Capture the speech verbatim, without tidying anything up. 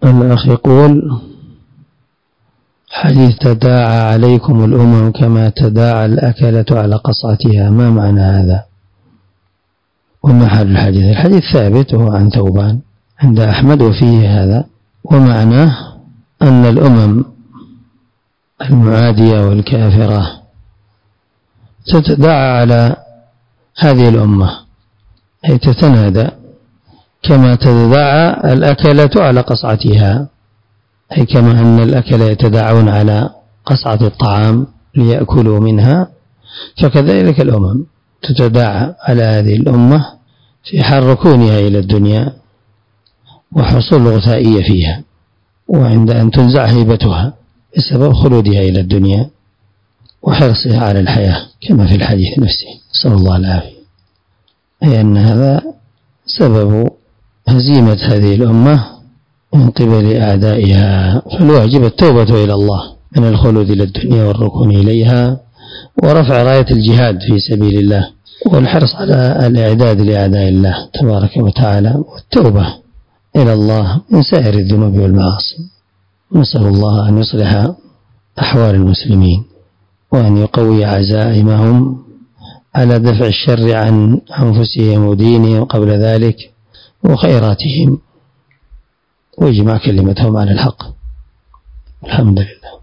الأخ يقول: حديث تداعى عليكم الأمم كما تداعى الأكلة على قصعتها، ما معنى هذا؟ وما حال الحديث؟ الحديث ثابت وهو عن ثوبان عند أحمد وفيه هذا، ومعناه أن الأمم المعادية والكافرة تتداعى على هذه الأمة، أي تتنادى كما تتداعى الأكلة على قصعتها، أي كما أن الأكل يتداعون على قصعة الطعام ليأكلوا منها، فكذلك الأمم تتداعى على هذه الأمة في حال ركونها إلى الدنيا وحصول الغثائية فيها، وعند أن تنزع هيبتها بسبب خلودها إلى الدنيا وحرصها على الحياة كما في الحديث نفسه، صلى الله العافية، أي أن هذا سبب هزيمة هذه الأمة من قبل أعدائها. فالواجب التوبة إلى الله من الخلود إلى الدنيا والركون إليها، ورفع راية الجهاد في سبيل الله، والحرص على الإعداد لأعداء الله تبارك وتعالى، والتوبة إلى الله من سائر الذنوب والمعاصي. نسأل الله أن يصلح أحوال المسلمين، وأن يقوي عزائمهم على دفع الشر عن أنفسهم ودينهم قبل ذلك وخيراتهم، ويجمع كلمتهم على الحق. الحمد لله.